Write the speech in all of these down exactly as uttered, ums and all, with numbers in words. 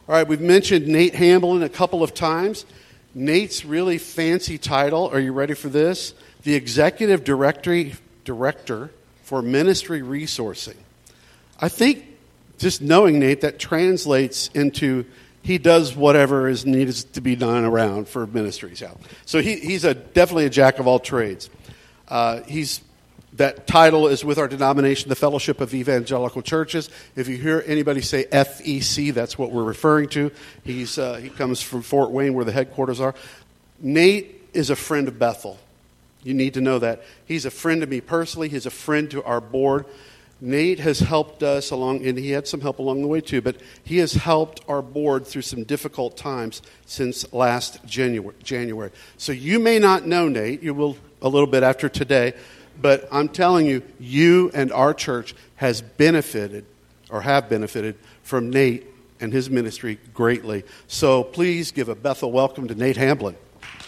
All right, we've mentioned Nate Hamblin a couple of times. Nate's really fancy title, are you ready for this? The Executive Directory, Director for Ministry Resourcing. I think just knowing Nate, that translates into he does whatever is needed to be done around for ministries. Yeah. So he, he's a definitely a jack of all trades. Uh, he's That title is with our denomination, the Fellowship of Evangelical Churches. If you hear anybody say F E C, that's what we're referring to. He's uh, he comes from Fort Wayne, where the headquarters are. Nate is a friend of Bethel. You need to know that. He's a friend to me personally. He's a friend to our board. Nate has helped us along, and he had some help along the way too, but he has helped our board through some difficult times since last January. So you may not know Nate. You will a little bit after today. But I'm telling you, you and our church has benefited or have benefited from Nate and his ministry greatly. So please give a Bethel welcome to Nate Hamblin.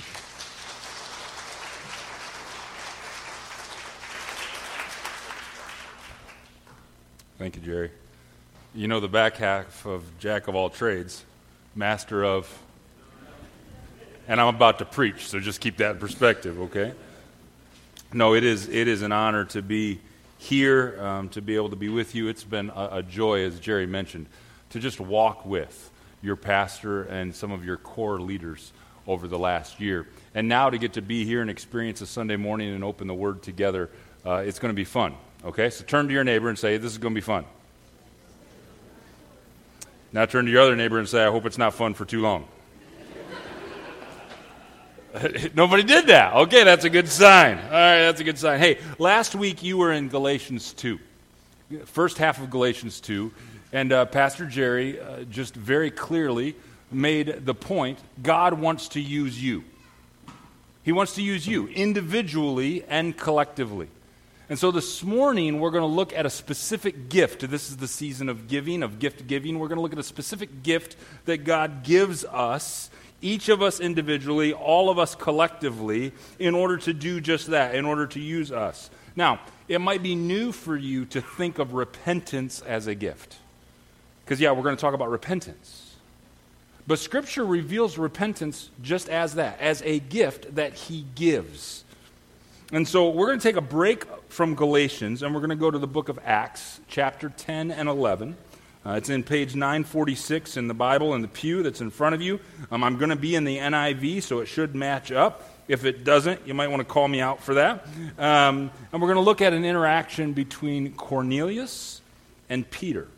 Thank you, Jerry. You know the back half of Jack of all trades, master of, and I'm about to preach, so just keep that in perspective, okay? No, it is it is an honor to be here, um, to be able to be with you. It's been a, a joy, as Jerry mentioned, to just walk with your pastor and some of your core leaders over the last year. And now to get to be here and experience a Sunday morning and open the Word together, uh, it's going to be fun. Okay, so turn to your neighbor and say, this is going to be fun. Now turn to your other neighbor and say, I hope it's not fun for too long. Nobody did that. Okay, that's a good sign. All right, that's a good sign. Hey, last week you were in Galatians two, first half of Galatians two, and uh, Pastor Jerry uh, just very clearly made the point, God wants to use you. He wants to use you individually and collectively. And so this morning we're going to look at a specific gift. This is the season of giving, of gift giving. We're going to look at a specific gift that God gives us, each of us individually, all of us collectively, in order to do just that, in order to use us. Now, it might be new for you to think of repentance as a gift. Because, yeah, we're going to talk about repentance. But Scripture reveals repentance just as that, as a gift that He gives. And so we're going to take a break from Galatians, and we're going to go to the book of Acts, chapter ten and eleven. Uh, it's in page nine forty-six in the Bible in the pew that's in front of you. Um, I'm going to be in the N I V, so it should match up. If it doesn't, you might want to call me out for that. Um, and we're going to look at an interaction between Cornelius and Peter.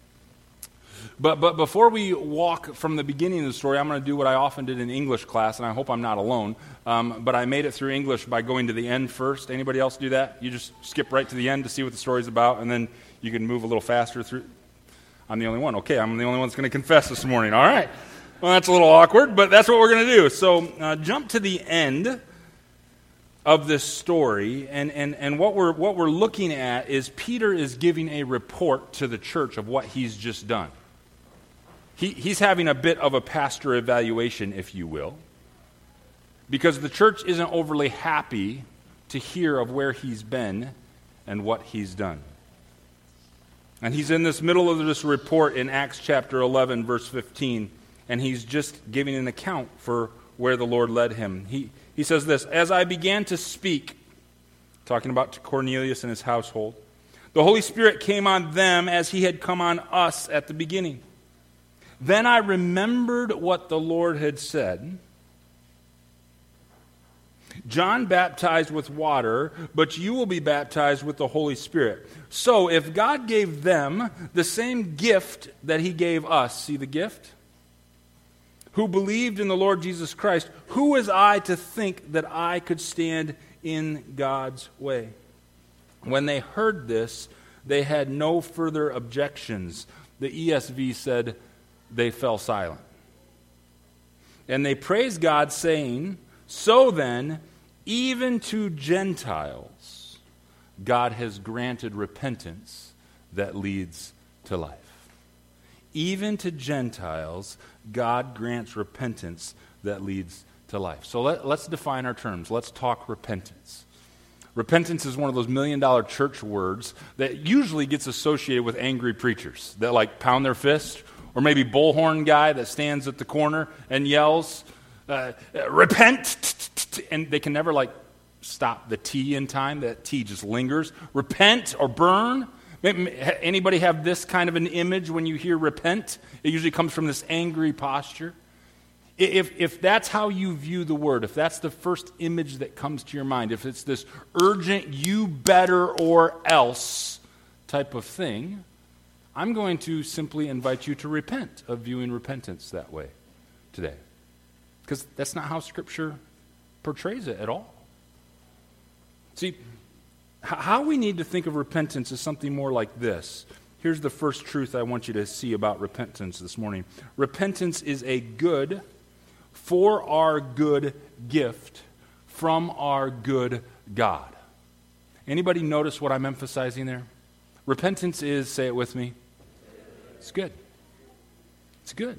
But but before we walk from the beginning of the story, I'm going to do what I often did in English class, and I hope I'm not alone. Um, but I made it through English by going to the end first. Anybody else do that? You just skip right to the end to see what the story's about, and then you can move a little faster through. I'm the only one. Okay, I'm the only one that's going to confess this morning. All right. Well, that's a little awkward, but that's what we're going to do. So uh, jump to the end of this story, and, and, and what we're what we're looking at is Peter is giving a report to the church of what he's just done. He, he's having a bit of a pastor evaluation, if you will, because the church isn't overly happy to hear of where he's been and what he's done. And he's in this middle of this report in Acts chapter eleven, verse fifteen, and he's just giving an account for where the Lord led him. He, he says this, as I began to speak, talking about to Cornelius and his household, the Holy Spirit came on them as he had come on us at the beginning. Then I remembered what the Lord had said. John baptized with water, but you will be baptized with the Holy Spirit. So if God gave them the same gift that He gave us, see the gift? Who believed in the Lord Jesus Christ, who was I to think that I could stand in God's way? When they heard this, they had no further objections. The E S V said, they fell silent. And they praised God, saying, so then, even to Gentiles, God has granted repentance that leads to life. Even to Gentiles, God grants repentance that leads to life. So let, let's define our terms. Let's talk repentance. Repentance is one of those million-dollar church words that usually gets associated with angry preachers that like pound their fist Or maybe bullhorn guy that stands at the corner and yells, uh, repent, and they can never like stop the T in time. That T just lingers. Repent or burn. Anybody have this kind of an image when you hear repent? It usually comes from this angry posture. If, if that's how you view the word, if that's the first image that comes to your mind, if it's this urgent, you better or else type of thing, I'm going to simply invite you to repent of viewing repentance that way today. Because that's not how Scripture portrays it at all. See, how we need to think of repentance is something more like this. Here's the first truth I want you to see about repentance this morning. Repentance is a good, for our good gift from our good God. Anybody notice what I'm emphasizing there? Repentance is, say it with me, it's good. It's good.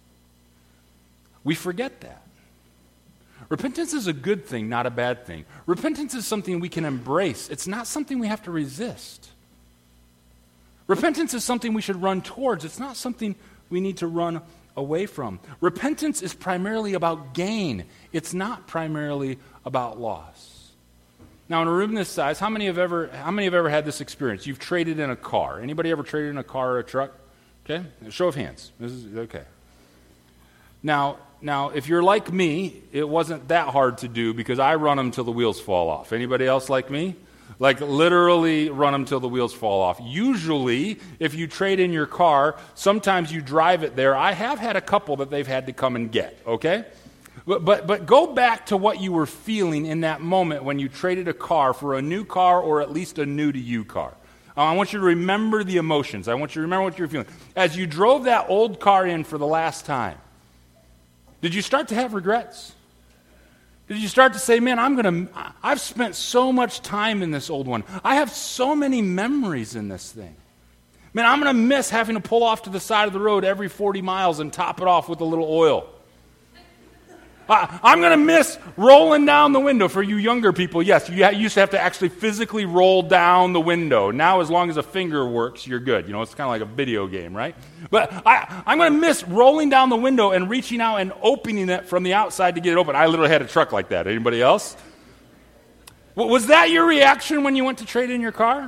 We forget that. Repentance is a good thing, not a bad thing. Repentance is something we can embrace. It's not something we have to resist. Repentance is something we should run towards. It's not something we need to run away from. Repentance is primarily about gain. It's not primarily about loss. Now, in a room this size, how many have ever how many have ever had this experience? You've traded in a car. Anybody ever traded in a car or a truck? Okay? Show of hands. This is okay. Now, now, if you're like me, it wasn't that hard to do because I run them till the wheels fall off. Anybody else like me? Like literally run them till the wheels fall off. Usually, if you trade in your car, sometimes you drive it there. I have had a couple that they've had to come and get, okay? But, but, but go back to what you were feeling in that moment when you traded a car for a new car or at least a new-to-you car. Uh, I want you to remember the emotions. I want you to remember what you were feeling. As you drove that old car in for the last time, did you start to have regrets? Did you start to say, man, I'm going to, I've spent so much time in this old one. I have so many memories in this thing. Man, I'm going to miss having to pull off to the side of the road every forty miles and top it off with a little oil. I, I'm going to miss rolling down the window. For you younger people, yes, you used to have to actually physically roll down the window. Now, as long as a finger works, you're good. You know, it's kind of like a video game, right? But I, I'm going to miss rolling down the window and reaching out and opening it from the outside to get it open. I literally had a truck like that. Anybody else? Was that your reaction when you went to trade in your car?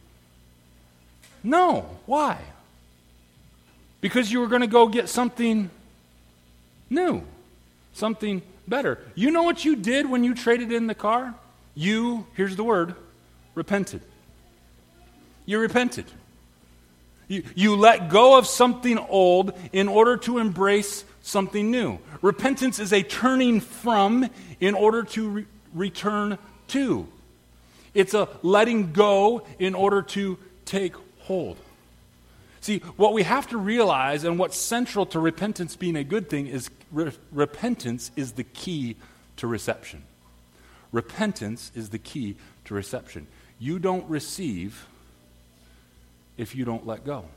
No. Why? Because you were going to go get something new. Something better. You know what you did when you traded in the car? You, here's the word, repented. You repented. You, you let go of something old in order to embrace something new. Repentance is a turning from in order to re- return to. It's a letting go in order to take hold. See, what we have to realize and what's central to repentance being a good thing is re- repentance is the key to reception. Repentance is the key to reception. You don't receive if you don't let go.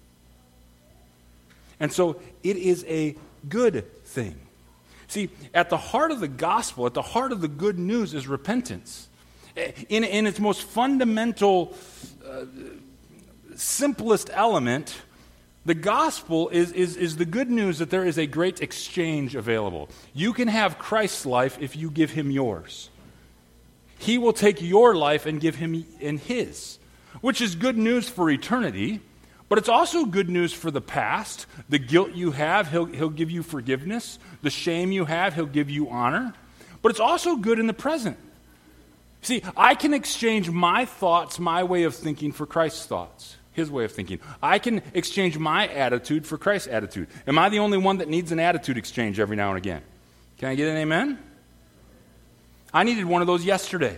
And so it is a good thing. See, at the heart of the gospel, at the heart of the good news is repentance. In, in its most fundamental uh, simplest element, the gospel is, is, is the good news that there is a great exchange available. You can have Christ's life if you give him yours. He will take your life and give him in his, which is good news for eternity, but it's also good news for the past. The guilt you have, he'll, he'll give you forgiveness. The shame you have, he'll give you honor. But it's also good in the present. See, I can exchange my thoughts, my way of thinking for Christ's thoughts. His way of thinking. I can exchange my attitude for Christ's attitude. Am I the only one that needs an attitude exchange every now and again? Can I get an amen? I needed one of those yesterday.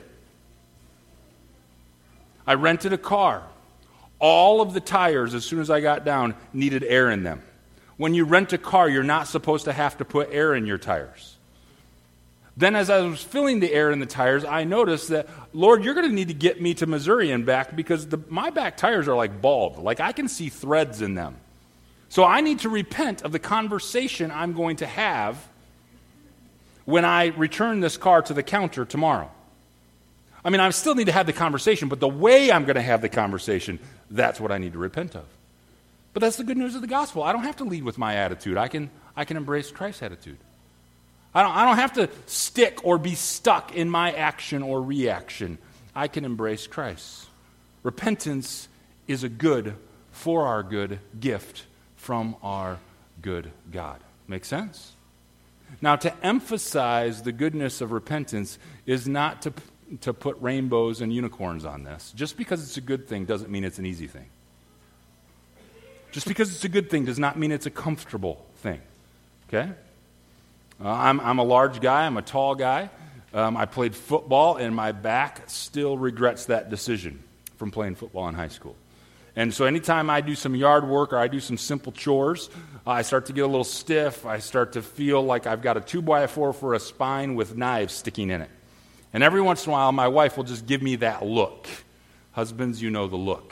I rented a car. All of the tires, as soon as I got down, needed air in them. When you rent a car, you're not supposed to have to put air in your tires. Then as I was filling the air in the tires, I noticed that, Lord, you're going to need to get me to Missouri and back because the, my back tires are like bald. Like I can see threads in them. So I need to repent of the conversation I'm going to have when I return this car to the counter tomorrow. I mean, I still need to have the conversation, but the way I'm going to have the conversation, that's what I need to repent of. But that's the good news of the gospel. I don't have to lead with my attitude. I can, I can embrace Christ's attitude. I don't, I don't have to stick or be stuck in my action or reaction. I can embrace Christ. Repentance is a good, for our good, gift from our good God. Make sense? Now, to emphasize the goodness of repentance is not to, to put rainbows and unicorns on this. Just because it's a good thing doesn't mean it's an easy thing. Just because it's a good thing does not mean it's a comfortable thing. Okay? Uh, I'm, I'm a large guy. I'm a tall guy. Um, I played football, and my back still regrets that decision from playing football in high school. And so anytime I do some yard work or I do some simple chores, uh, I start to get a little stiff. I start to feel like I've got a two by four for a spine with knives sticking in it. And every once in a while, my wife will just give me that look. Husbands, you know the look.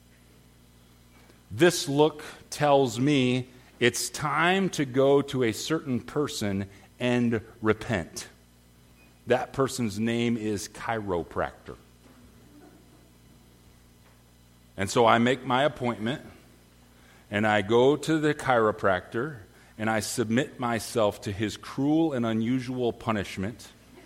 This look tells me it's time to go to a certain person and repent. That person's name is chiropractor. And so I make my appointment, and I go to the chiropractor, and I submit myself to his cruel and unusual punishment.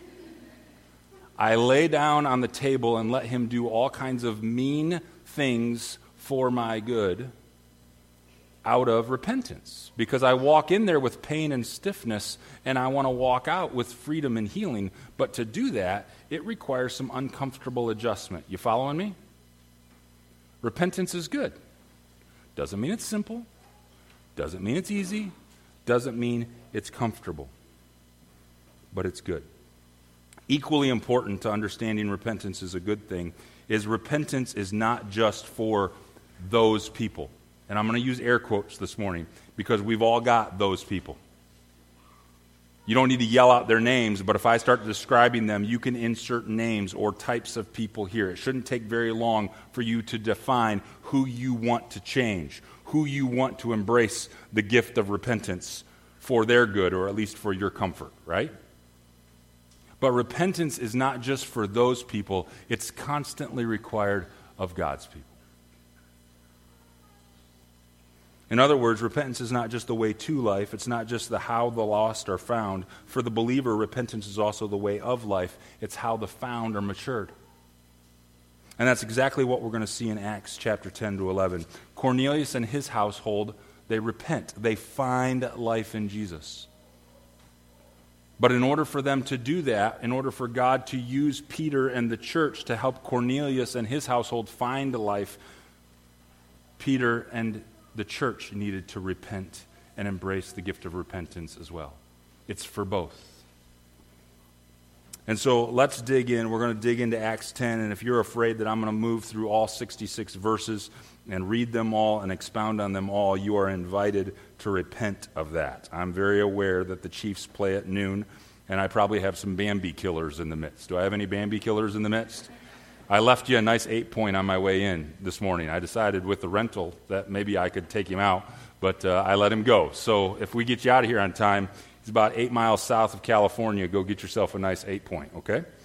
I lay down on the table and let him do all kinds of mean things for my good out of repentance. Because I walk in there with pain and stiffness, and I want to walk out with freedom and healing. But to do that, it requires some uncomfortable adjustment. You following me? Repentance is good. Doesn't mean it's simple. Doesn't mean it's easy. Doesn't mean it's comfortable. But it's good. Equally important to understanding repentance is a good thing is repentance is not just for those people. And I'm going to use air quotes this morning because we've all got those people. You don't need to yell out their names, but if I start describing them, you can insert names or types of people here. It shouldn't take very long for you to define who you want to change, who you want to embrace the gift of repentance for their good, or at least for your comfort, right? But repentance is not just for those people. It's constantly required of God's people. In other words, repentance is not just the way to life. It's not just the how the lost are found. For the believer, repentance is also the way of life. It's how the found are matured. And that's exactly what we're going to see in Acts chapter ten to eleven. Cornelius and his household, they repent. They find life in Jesus. But in order for them to do that, in order for God to use Peter and the church to help Cornelius and his household find life, Peter and the church needed to repent and embrace the gift of repentance as well. It's for both. And so let's dig in. We're going to dig into Acts ten, and if you're afraid that I'm going to move through all sixty-six verses and read them all and expound on them all, you are invited to repent of that. I'm very aware that the Chiefs play at noon, and I probably have some Bambi killers in the midst. Do I have any Bambi killers in the midst? I left you a nice eight point on my way in this morning. I decided with the rental that maybe I could take him out, but uh, I let him go. So if we get you out of here on time, he's about eight miles south of California. Go get yourself a nice eight point, okay? I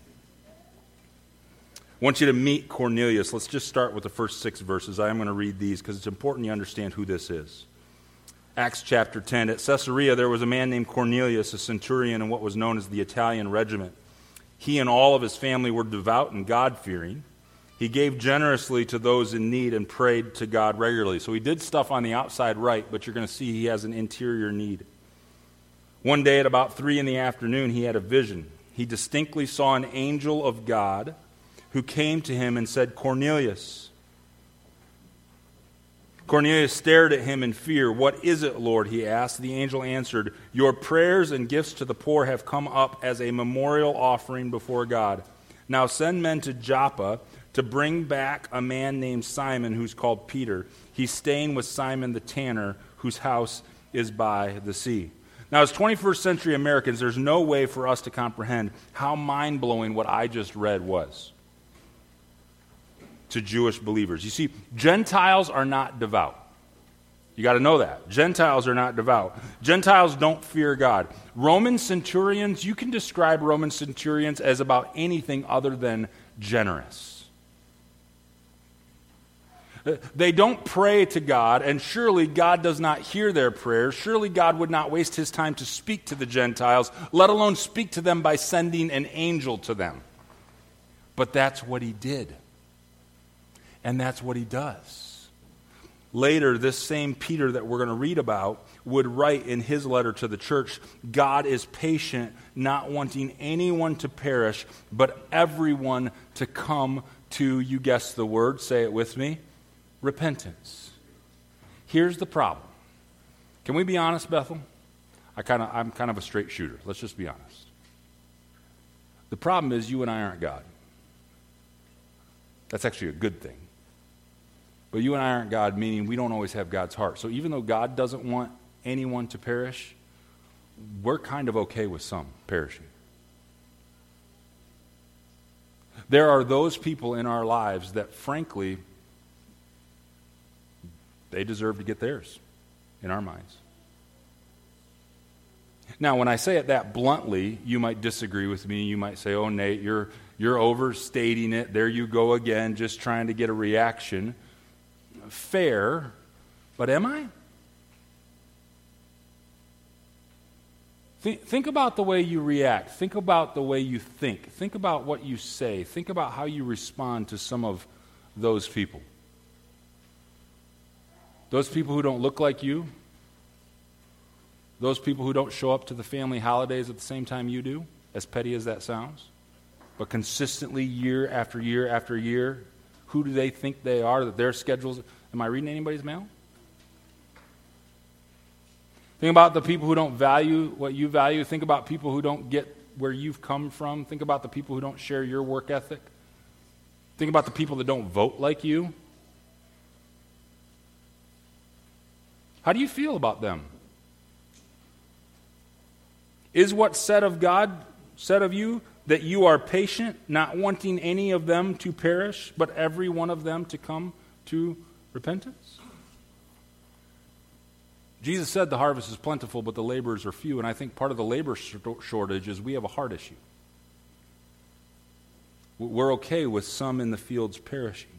want you to meet Cornelius. Let's just start with the first six verses. I am going to read these because it's important you understand who this is. Acts chapter ten. At Caesarea there was a man named Cornelius, a centurion in what was known as the Italian regiment. He and all of his family were devout and God-fearing. He gave generously to those in need and prayed to God regularly. So he did stuff on the outside right, but you're going to see he has an interior need. One day at about three in the afternoon, he had a vision. He distinctly saw an angel of God who came to him and said, "Cornelius." Cornelius stared at him in fear. "What is it, Lord?" he asked. The angel answered, "Your prayers and gifts to the poor have come up as a memorial offering before God. Now send men to Joppa to bring back a man named Simon who's called Peter. He's staying with Simon the tanner, whose house is by the sea." Now, as twenty-first century Americans, there's no way for us to comprehend how mind-blowing what I just read was to Jewish believers. You see, Gentiles are not devout. You got to know that. Gentiles are not devout. Gentiles don't fear God. Roman centurions, you can describe Roman centurions as about anything other than generous. They don't pray to God, and surely God does not hear their prayers. Surely God would not waste his time to speak to the Gentiles, let alone speak to them by sending an angel to them. But that's what he did. And that's what he does. Later, this same Peter that we're going to read about would write in his letter to the church, God is patient, not wanting anyone to perish, but everyone to come to, you guessed the word, say it with me, repentance. Here's the problem. Can we be honest, Bethel? I kind of, I'm kind of a straight shooter. Let's just be honest. The problem is you and I aren't God. That's actually a good thing. But you and I aren't God, meaning we don't always have God's heart. So even though God doesn't want anyone to perish, we're kind of okay with some perishing. There are those people in our lives that, frankly, they deserve to get theirs in our minds. Now, when I say it that bluntly, you might disagree with me. You might say, oh, Nate, you're, you're overstating it. There you go again, just trying to get a reaction. Fair, but am I? Think, think about the way you react. Think about the way you think. Think about what you say. Think about how you respond to some of those people. Those people who don't look like you. Those people who don't show up to the family holidays at the same time you do, as petty as that sounds. But consistently, year after year after year, who do they think they are, that their schedules... Am I reading anybody's mail? Think about the people who don't value what you value. Think about people who don't get where you've come from. Think about the people who don't share your work ethic. Think about the people that don't vote like you. How do you feel about them? Is what's said of God, said of you, that you are patient, not wanting any of them to perish, but every one of them to come to repentance? Jesus said the harvest is plentiful, but the laborers are few, and I think part of the labor shortage is we have a heart issue. We're okay with some in the fields perishing.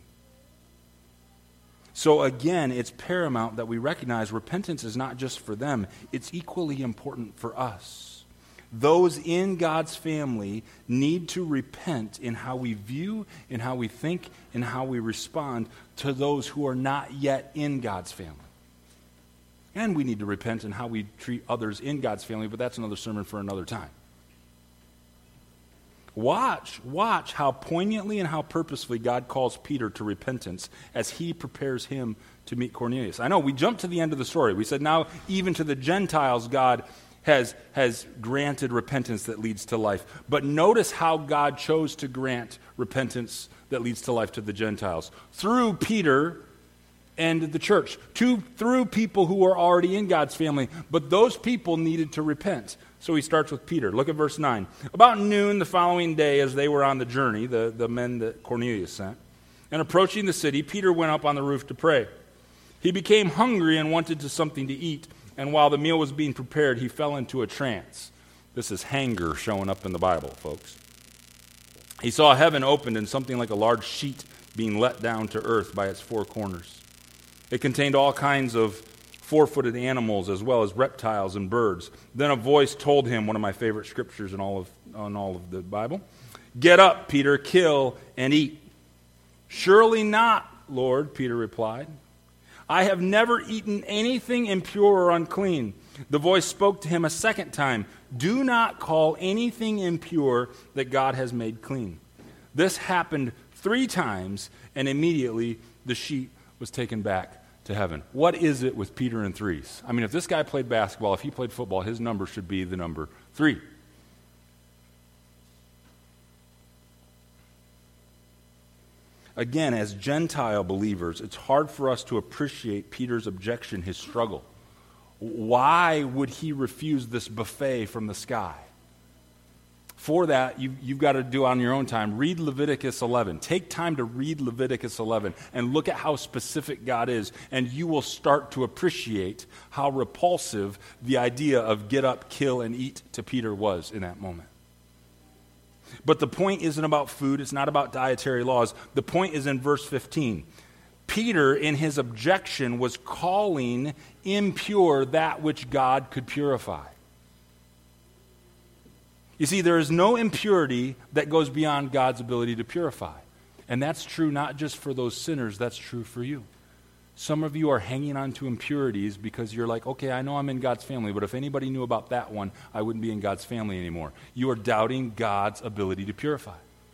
So again, it's paramount that we recognize repentance is not just for them, it's equally important for us. Those in God's family need to repent in how we view, in how we think, in how we respond to those who are not yet in God's family. And we need to repent in how we treat others in God's family, but that's another sermon for another time. Watch, watch how poignantly and how purposefully God calls Peter to repentance as he prepares him to meet Cornelius. I know, we jumped to the end of the story. We said now even to the Gentiles God has, has granted repentance that leads to life. But notice how God chose to grant repentance that leads to life to the Gentiles. Through Peter and the church. To, through people who were already in God's family. But those people needed to repent. So he starts with Peter. Look at verse nine. About noon the following day, as they were on the journey, the, the men that Cornelius sent, and approaching the city, Peter went up on the roof to pray. He became hungry and wanted to something to eat, and while the meal was being prepared, he fell into a trance. This is hanger showing up in the Bible, folks. He saw heaven opened and something like a large sheet being let down to earth by its four corners. It contained all kinds of four-footed animals as well as reptiles and birds. Then a voice told him, one of my favorite scriptures in all of, on all of the Bible, "Get up, Peter, kill and eat." "Surely not, Lord," Peter replied. "I have never eaten anything impure or unclean." The voice spoke to him a second time, "Do not call anything impure that God has made clean." This happened three times, and immediately the sheet was taken back to heaven. What is it with Peter and threes? I mean, if this guy played basketball, if he played football, his number should be the number three. Again, as Gentile believers, it's hard for us to appreciate Peter's objection, his struggle. Why would he refuse this buffet from the sky? For that, you, you've got to do on your own time. Read Leviticus eleven. Take time to read Leviticus eleven and look at how specific God is, and you will start to appreciate how repulsive the idea of get up, kill, and eat to Peter was in that moment. But the point isn't about food. It's not about dietary laws. The point is in verse fifteen. Peter, in his objection, was calling impure that which God could purify. You see, there is no impurity that goes beyond God's ability to purify. And that's true not just for those sinners, that's true for you. Some of you are hanging on to impurities because you're like, okay, I know I'm in God's family, but if anybody knew about that one, I wouldn't be in God's family anymore. You are doubting God's ability to purify.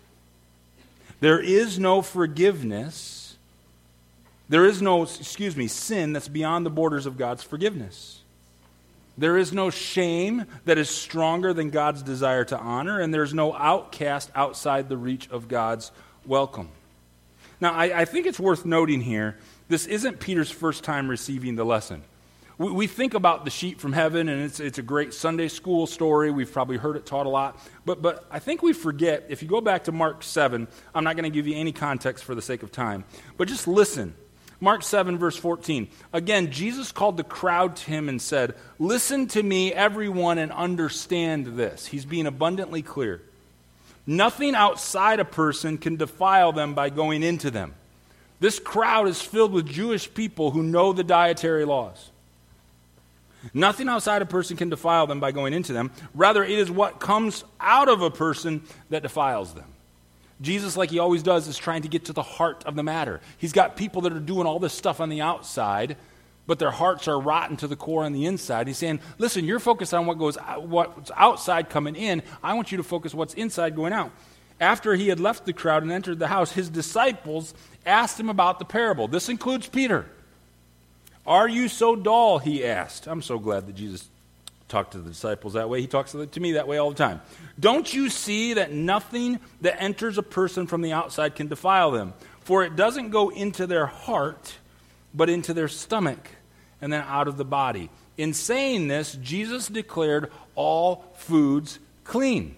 There is no forgiveness. There is no, excuse me, sin that's beyond the borders of God's forgiveness. There is no shame that is stronger than God's desire to honor, and there's no outcast outside the reach of God's welcome. Now, I, I think it's worth noting here, this isn't Peter's first time receiving the lesson. We, we think about the sheep from heaven, and it's, it's a great Sunday school story. We've probably heard it taught a lot. But, but I think we forget, if you go back to Mark seven, I'm not going to give you any context for the sake of time, but just listen. Mark seven, verse fourteen. Again, Jesus called the crowd to him and said, "Listen to me, everyone, and understand this." He's being abundantly clear. Nothing outside a person can defile them by going into them. This crowd is filled with Jewish people who know the dietary laws. Nothing outside a person can defile them by going into them. Rather, it is what comes out of a person that defiles them. Jesus, like he always does, is trying to get to the heart of the matter. He's got people that are doing all this stuff on the outside, but their hearts are rotten to the core on the inside. He's saying, listen, you're focused on what goes, what's outside coming in. I want you to focus what's inside going out. After he had left the crowd and entered the house, his disciples asked him about the parable. This includes Peter. "Are you so dull?" he asked. I'm so glad that Jesus talked to the disciples that way. He talks to me that way all the time. "Don't you see that nothing that enters a person from the outside can defile them? For it doesn't go into their heart, but into their stomach, and then out of the body." In saying this, Jesus declared all foods clean.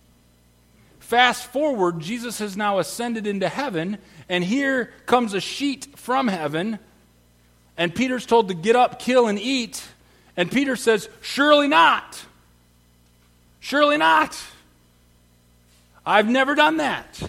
Fast forward, Jesus has now ascended into heaven, and here comes a sheet from heaven, and Peter's told to get up, kill, and eat. And Peter says, "Surely not. Surely not. I've never done that."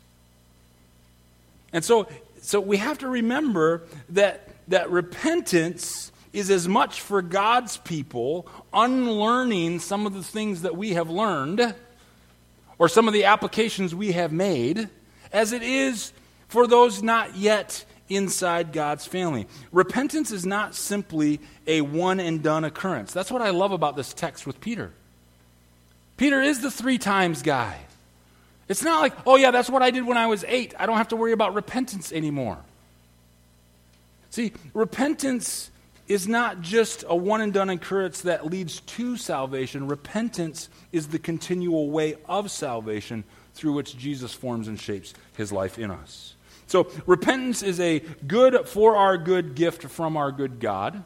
And so, so we have to remember that, that repentance is as much for God's people unlearning some of the things that we have learned or some of the applications we have made, as it is for those not yet inside God's family. Repentance is not simply a one-and-done occurrence. That's what I love about this text with Peter. Peter is the three times guy. It's not like, oh yeah, that's what I did when I was eight. I don't have to worry about repentance anymore. See, repentance is not just a one-and-done occurrence that leads to salvation. Repentance is the continual way of salvation through which Jesus forms and shapes his life in us. So repentance is a good for our good gift from our good God.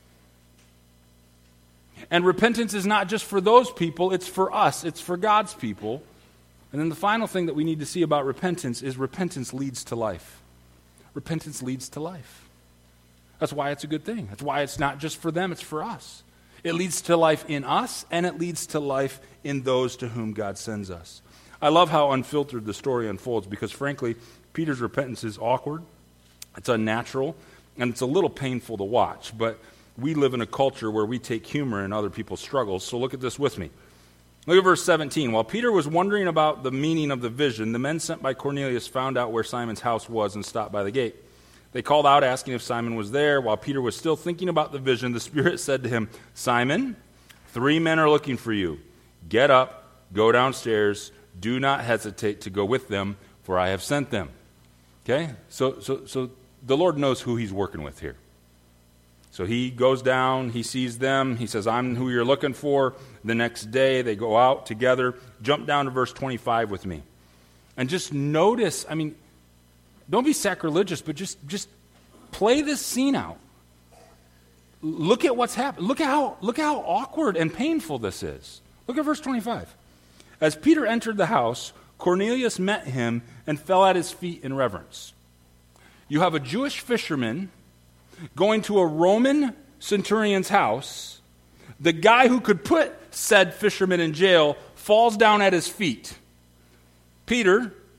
And repentance is not just for those people, it's for us, it's for God's people. And then the final thing that we need to see about repentance is repentance leads to life. Repentance leads to life. That's why it's a good thing. That's why it's not just for them, it's for us. It leads to life in us, and it leads to life in those to whom God sends us. I love how unfiltered the story unfolds because, frankly, Peter's repentance is awkward, it's unnatural, and it's a little painful to watch. But we live in a culture where we take humor in other people's struggles, so look at this with me. Look at verse seventeen. While Peter was wondering about the meaning of the vision, the men sent by Cornelius found out where Simon's house was and stopped by the gate. They called out, asking if Simon was there. While Peter was still thinking about the vision, the Spirit said to him, "Simon, three men are looking for you. Get up, go downstairs. Do not hesitate to go with them, for I have sent them." Okay? So, so, so the Lord knows who he's working with here. So he goes down, he sees them, he says, "I'm who you're looking for." The next day, they go out together. Jump down to verse twenty-five with me. And just notice, I mean, don't be sacrilegious, but just, just play this scene out. Look at what's happened. Look at how, look at how awkward and painful this is. Look at verse twenty-five. As Peter entered the house, Cornelius met him and fell at his feet in reverence. You have a Jewish fisherman going to a Roman centurion's house. The guy who could put said fisherman in jail falls down at his feet. Peter,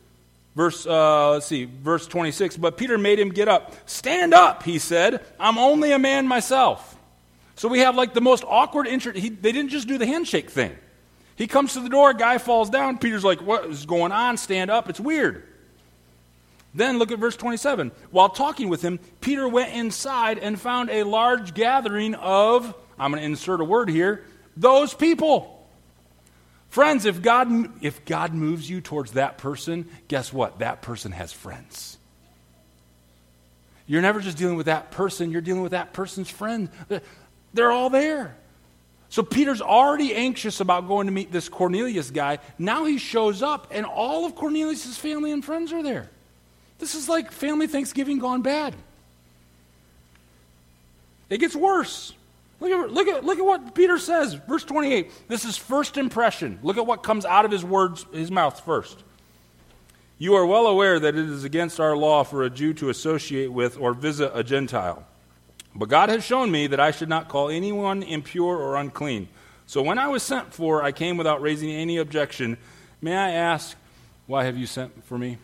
Verse, uh, let's see, verse twenty-six. But Peter made him get up. Stand up, he said. I'm only a man myself. So we have like the most awkward intro. He, they didn't just do the handshake thing. He comes to the door, guy falls down. Peter's like, what is going on? Stand up. It's weird. Then look at verse twenty-seven. While talking with him, Peter went inside and found a large gathering of, I'm going to insert a word here, those people. Friends, if God, if God moves you towards that person, guess what? That person has friends. You're never just dealing with that person. You're dealing with that person's friends. They're all there. So Peter's already anxious about going to meet this Cornelius guy. Now he shows up, and all of Cornelius' family and friends are there. This is like family Thanksgiving gone bad. It gets worse. Look at, look at, look at what Peter says, verse twenty-eight. This is first impression. Look at what comes out of his words, his mouth first. You are well aware that it is against our law for a Jew to associate with or visit a Gentile. But God has shown me that I should not call anyone impure or unclean. So when I was sent for, I came without raising any objection. May I ask, why have you sent for me?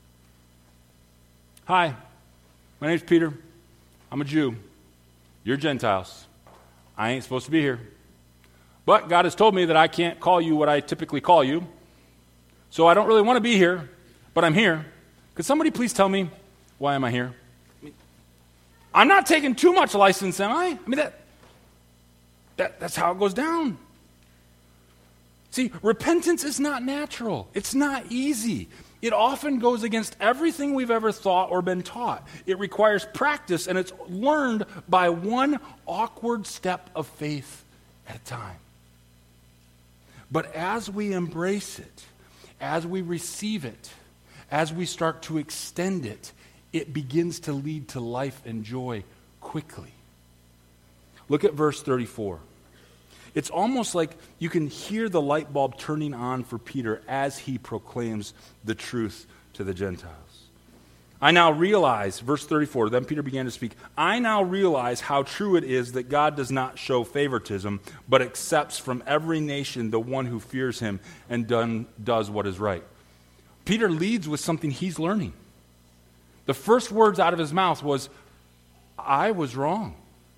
Hi, my name's Peter. I'm a Jew. You're Gentiles. I ain't supposed to be here. But God has told me that I can't call you what I typically call you. So I don't really want to be here, but I'm here. Could somebody please tell me, why am I here? I'm not taking too much license, am I? I mean, that, that that's how it goes down. See, repentance is not natural. It's not easy. It often goes against everything we've ever thought or been taught. It requires practice, and it's learned by one awkward step of faith at a time. But as we embrace it, as we receive it, as we start to extend it, it begins to lead to life and joy quickly. Look at verse thirty-four. It's almost like you can hear the light bulb turning on for Peter as he proclaims the truth to the Gentiles. I now realize, verse thirty-four, then Peter began to speak, I now realize how true it is that God does not show favoritism, but accepts from every nation the one who fears him and done, does what is right. Peter leads with something he's learning. The first words out of his mouth was, I was wrong.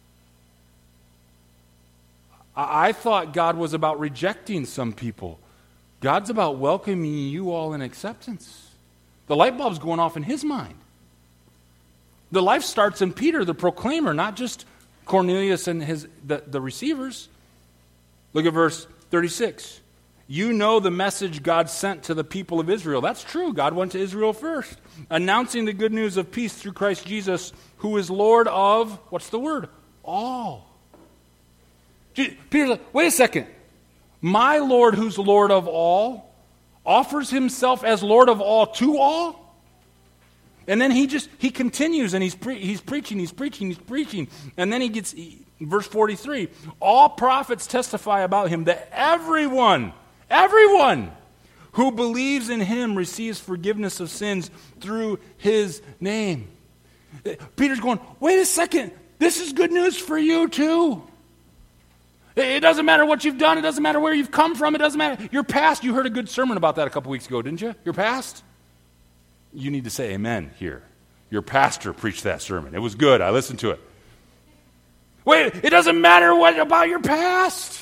I thought God was about rejecting some people. God's about welcoming you all in acceptance. The light bulb's going off in his mind. The life starts in Peter, the proclaimer, not just Cornelius and his the, the receivers. Look at verse thirty-six. You know the message God sent to the people of Israel. That's true. God went to Israel first, announcing the good news of peace through Christ Jesus, who is Lord of, what's the word? All. Peter's like, wait a second. My Lord, who's Lord of all, offers himself as Lord of all to all? And then he just, he continues and he's pre- he's preaching, he's preaching, he's preaching. And then he gets, he, verse forty-three, all prophets testify about him that everyone, everyone who believes in him receives forgiveness of sins through his name. Peter's going, wait a second, this is good news for you too. It doesn't matter what you've done. It doesn't matter where you've come from. It doesn't matter. Your past, you heard a good sermon about that a couple weeks ago, didn't you? Your past? You need to say amen here. Your pastor preached that sermon. It was good. I listened to it. Wait, it doesn't matter what about your past.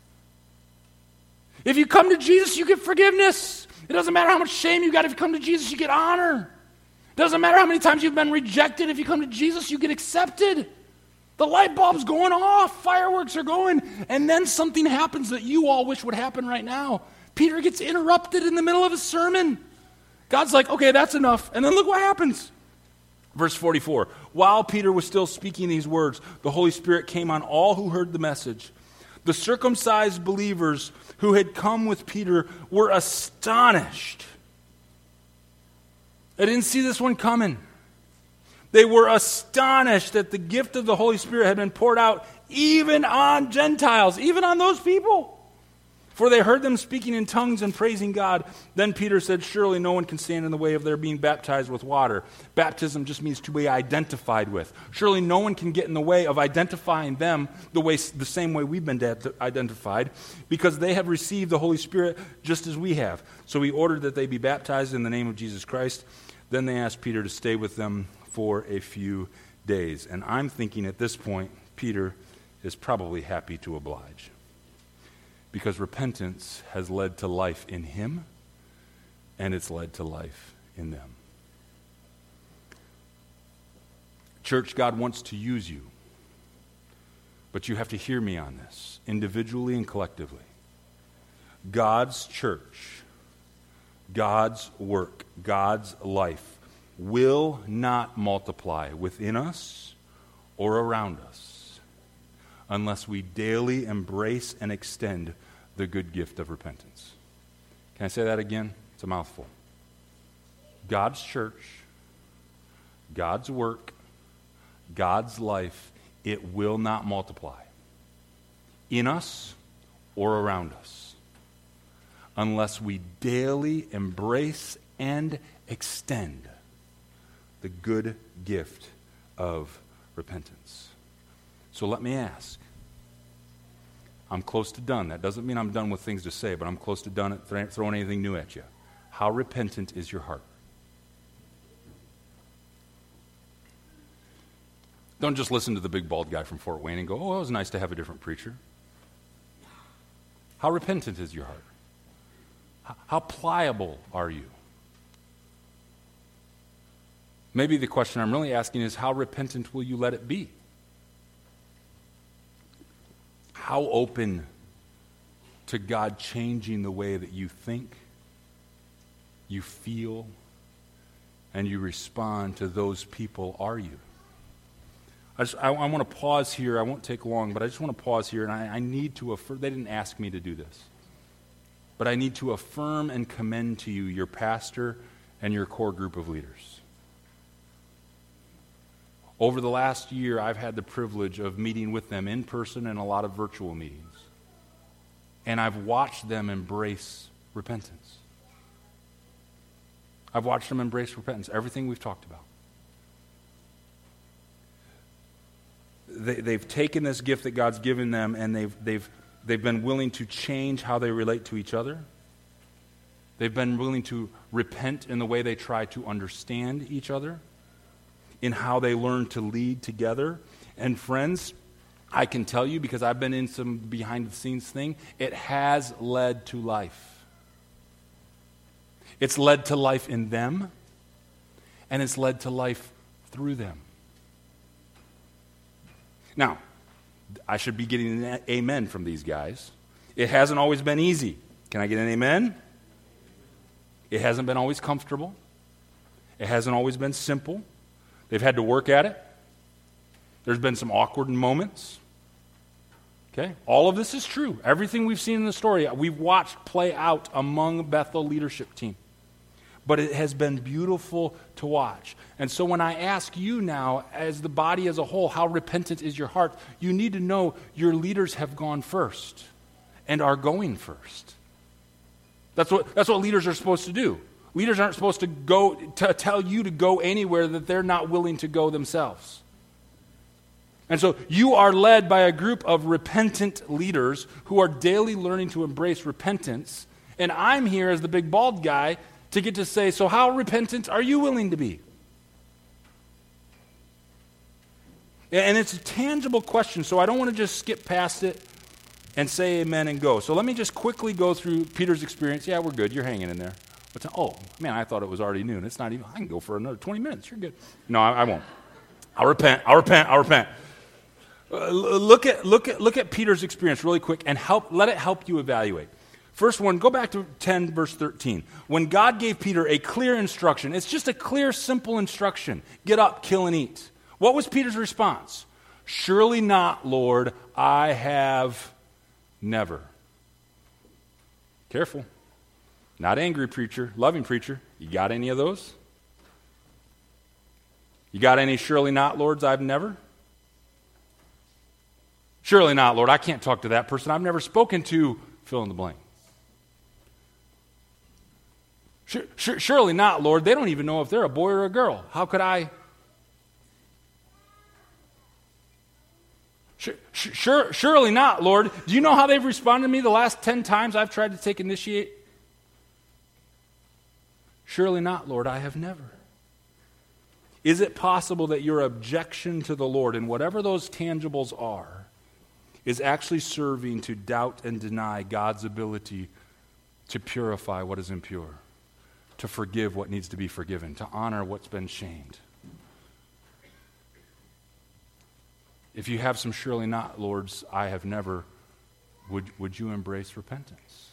If you come to Jesus, you get forgiveness. It doesn't matter how much shame you got. If you come to Jesus, you get honor. It doesn't matter how many times you've been rejected. If you come to Jesus, you get accepted. The light bulb's going off. Fireworks are going. And then something happens that you all wish would happen right now. Peter gets interrupted in the middle of his sermon. God's like, okay, that's enough. And then look what happens. Verse forty-four. While Peter was still speaking these words, the Holy Spirit came on all who heard the message. The circumcised believers who had come with Peter were astonished. I didn't see this one coming. They were astonished that the gift of the Holy Spirit had been poured out even on Gentiles, even on those people. For they heard them speaking in tongues and praising God. Then Peter said, surely no one can stand in the way of their being baptized with water. Baptism just means to be identified with. Surely no one can get in the way of identifying them the way, the same way we've been identified, because they have received the Holy Spirit just as we have. So he ordered that they be baptized in the name of Jesus Christ. Then they asked Peter to stay with them for a few days. And I'm thinking at this point, Peter is probably happy to oblige, because repentance has led to life in him, and it's led to life in them. Church, God wants to use you, but you have to hear me on this, individually and collectively. God's church, God's work, God's life will not multiply within us or around us unless we daily embrace and extend the good gift of repentance. Can I say that again? It's a mouthful. God's church, God's work, God's life, it will not multiply in us or around us unless we daily embrace and extend the good gift of repentance. So let me ask. I'm close to done. That doesn't mean I'm done with things to say, but I'm close to done at th- throwing anything new at you. How repentant is your heart? Don't just listen to the big bald guy from Fort Wayne and go, oh, it was nice to have a different preacher. How repentant is your heart? How, how pliable are you? Maybe the question I'm really asking is, how repentant will you let it be? How open to God changing the way that you think, you feel, and you respond to those people are you? I, just, I, I want to pause here. I won't take long, but I just want to pause here, and I, I need to affirm. They didn't ask me to do this, but I need to affirm and commend to you your pastor and your core group of leaders. Over the last year, I've had the privilege of meeting with them in person and a lot of virtual meetings. And I've watched them embrace repentance. I've watched them embrace repentance, everything we've talked about. They, they've taken this gift that God's given them, and they've, they've, they've been willing to change how they relate to each other. They've been willing to repent in the way they try to understand each other, in how they learn to lead together. And friends, I can tell you, because I've been in some behind-the-scenes thing, it has led to life. It's led to life in them, and it's led to life through them. Now, I should be getting an amen from these guys. It hasn't always been easy. Can I get an amen? It hasn't been always comfortable. It hasn't always been simple. They've had to work at it. There's been some awkward moments. Okay? All of this is true. Everything we've seen in the story, we've watched play out among Bethel leadership team. But it has been beautiful to watch. And so when I ask you now, as the body as a whole, how repentant is your heart, you need to know your leaders have gone first and are going first. That's what, that's what leaders are supposed to do. Leaders aren't supposed to go to tell you to go anywhere that they're not willing to go themselves. And so you are led by a group of repentant leaders who are daily learning to embrace repentance. And I'm here as the big bald guy to get to say, so how repentant are you willing to be? And it's a tangible question, so I don't want to just skip past it and say amen and go. So let me just quickly go through Peter's experience. Yeah, we're good. You're hanging in there. But oh, man, I thought it was already noon. It's not even. I can go for another twenty minutes. You're good. No, I, I won't. I'll repent. I'll repent. I'll repent. Uh, look at look at look at Peter's experience really quick and help. Let it help you evaluate. First one, go back to ten, verse thirteen. When God gave Peter a clear instruction, it's just a clear, simple instruction. Get up, kill, and eat. What was Peter's response? Surely not, Lord. I have never. Careful. Not angry preacher, loving preacher. You got any of those? You got any surely not, Lords, I've never? Surely not, Lord, I can't talk to that person. I've never spoken to fill in the blank. Sure, sure, surely not, Lord. They don't even know if they're a boy or a girl. How could I? Sure, sure, surely not, Lord. Do you know how they've responded to me the last ten times I've tried to take initiate? Surely not, Lord. I have never. Is it possible that your objection to the Lord, and whatever those tangibles are, is actually serving to doubt and deny God's ability to purify what is impure, to forgive what needs to be forgiven, to honor what's been shamed? If you have some surely not, Lord's, I have never, would, would you embrace repentance?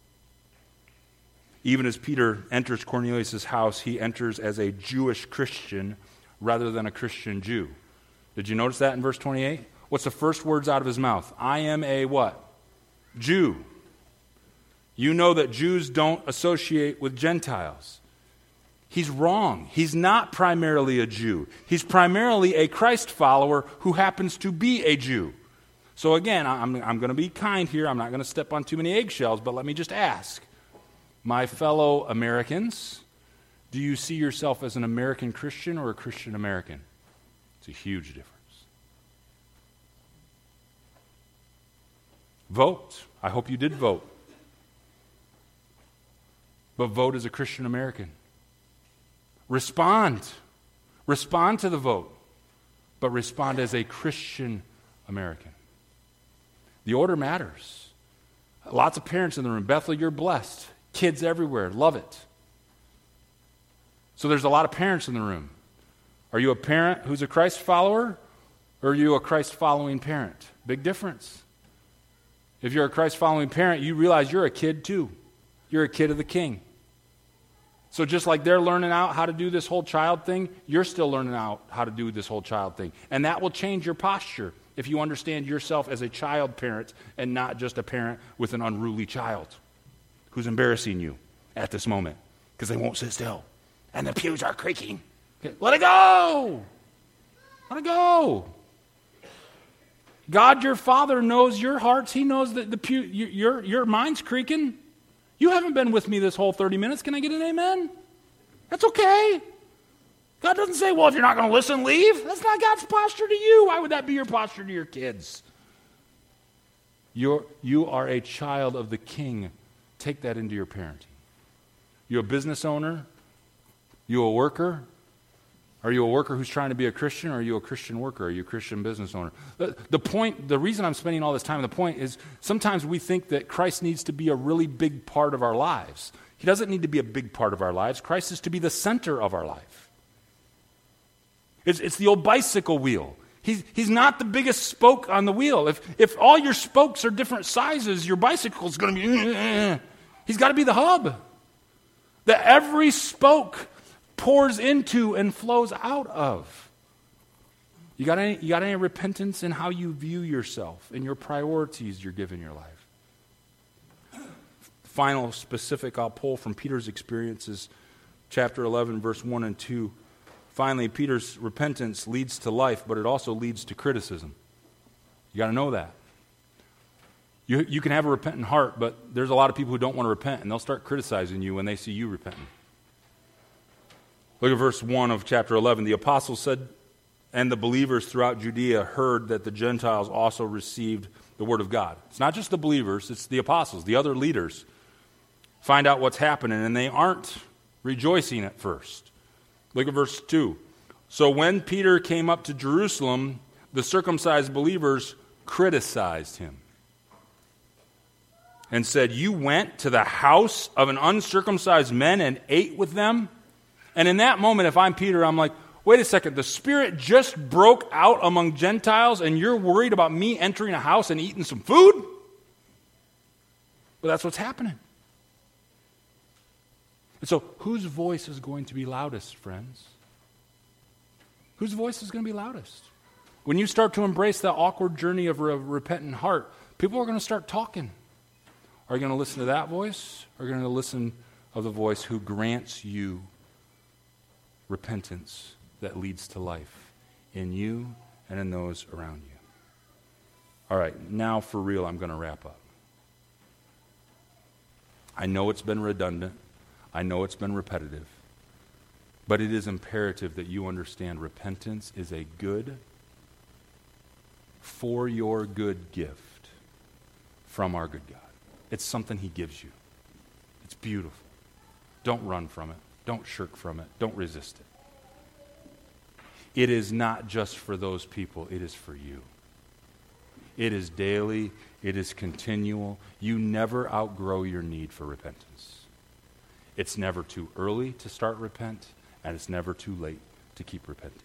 Even as Peter enters Cornelius' house, he enters as a Jewish Christian rather than a Christian Jew. Did you notice that in verse twenty-eight? What's the first words out of his mouth? I am a what? Jew. You know that Jews don't associate with Gentiles. He's wrong. He's not primarily a Jew. He's primarily a Christ follower who happens to be a Jew. So again, I'm, I'm going to be kind here. I'm not going to step on too many eggshells, but let me just ask. My fellow Americans, do you see yourself as an American Christian or a Christian American? It's a huge difference. Vote. I hope you did vote. But vote as a Christian American. Respond. Respond to the vote. But respond as a Christian American. The order matters. Lots of parents in the room. Bethel, you're blessed. Kids everywhere. Love it. So there's a lot of parents in the room. Are you a parent who's a Christ follower? Or are you a Christ following parent? Big difference. If you're a Christ following parent, you realize you're a kid too. You're a kid of the King. So just like they're learning out how to do this whole child thing, you're still learning out how to do this whole child thing. And that will change your posture if you understand yourself as a child parent and not just a parent with an unruly child who's embarrassing you at this moment because they won't sit still and the pews are creaking. Okay, let it go. Let it go. God, your Father, knows your hearts. He knows that the pew, your, your mind's creaking. You haven't been with me this whole thirty minutes. Can I get an amen? That's okay. God doesn't say, well, if you're not going to listen, leave. That's not God's posture to you. Why would that be your posture to your kids? You're, you are a child of the King. Take that into your parenting. You a business owner? You a worker? Are you a worker who's trying to be a Christian, or are you a Christian worker? Are you a Christian business owner? The, the point, the reason I'm spending all this time, the point is sometimes we think that Christ needs to be a really big part of our lives. He doesn't need to be a big part of our lives. Christ is to be the center of our life. It's, it's the old bicycle wheel. He's, he's not the biggest spoke on the wheel. If, if all your spokes are different sizes, your bicycle's going to be... He's got to be the hub. That every spoke pours into and flows out of. You got any, you got any repentance in how you view yourself and your priorities you're giving your life? Final specific I'll pull from Peter's experiences, chapter eleven, verse one and two. Finally, Peter's repentance leads to life, but it also leads to criticism. You got to know that. You, you can have a repentant heart, but there's a lot of people who don't want to repent, and they'll start criticizing you when they see you repenting. Look at verse one of chapter eleven. The apostles said, and the believers throughout Judea heard that the Gentiles also received the word of God. It's not just the believers, it's the apostles, the other leaders. Find out what's happening, and they aren't rejoicing at first. Look at verse two. So when Peter came up to Jerusalem, the circumcised believers criticized him and said, you went to the house of an uncircumcised man and ate with them? And in that moment, if I'm Peter, I'm like, wait a second, the Spirit just broke out among Gentiles and you're worried about me entering a house and eating some food? But that's what's happening. And so, whose voice is going to be loudest, friends? Whose voice is going to be loudest? When you start to embrace that awkward journey of a repentant heart, people are going to start talking. Are you going to listen to that voice? Or are you going to listen of the voice who grants you repentance that leads to life in you and in those around you? All right, now for real, I'm going to wrap up. I know it's been redundant. I know it's been repetitive, but it is imperative that you understand repentance is a good, for your good gift from our good God. It's something he gives you. It's beautiful. Don't run from it. Don't shirk from it. Don't resist it. It is not just for those people. It is for you. It is daily. It is continual. You never outgrow your need for repentance. It's never too early to start repent, and it's never too late to keep repenting.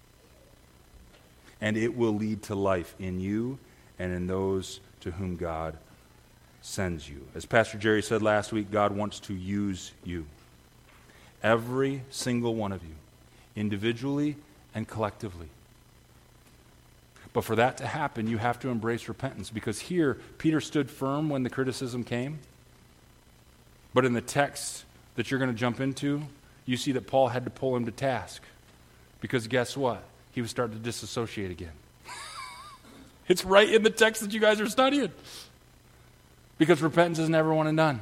And it will lead to life in you and in those to whom God sends you. As Pastor Jerry said last week, God wants to use you. Every single one of you, individually and collectively. But for that to happen, you have to embrace repentance, because here, Peter stood firm when the criticism came. But in the text that you're going to jump into, you see that Paul had to pull him to task. Because guess what? He was starting to disassociate again. It's right in the text that you guys are studying. Because repentance is never one and done.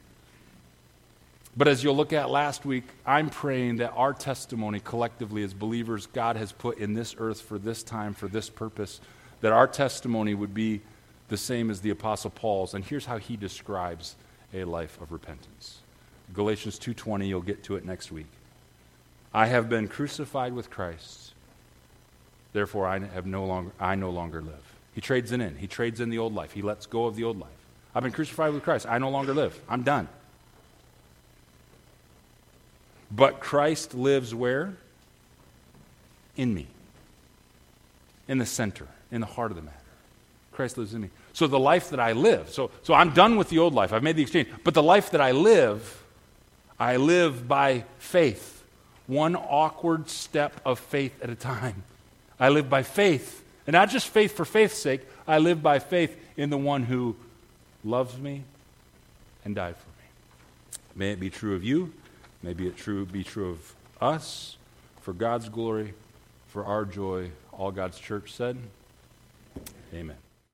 But as you'll look at last week, I'm praying that our testimony collectively as believers God has put in this earth for this time, for this purpose, that our testimony would be the same as the Apostle Paul's. And here's how he describes a life of repentance. Galatians two twenty, you'll get to it next week. I have been crucified with Christ, therefore I have no longer I no longer live. He trades it in. He trades in the old life. He lets go of the old life. I've been crucified with Christ. I no longer live. I'm done. But Christ lives where? In me. In the center, in the heart of the matter. Christ lives in me. So the life that I live, so, so I'm done with the old life. I've made the exchange. But the life that I live, I live by faith. One awkward step of faith at a time. I live by faith. And not just faith for faith's sake. I live by faith in the one who loves me and died for me. May it be true of you. Maybe it true be true of us, for God's glory, for our joy. All God's church said, amen.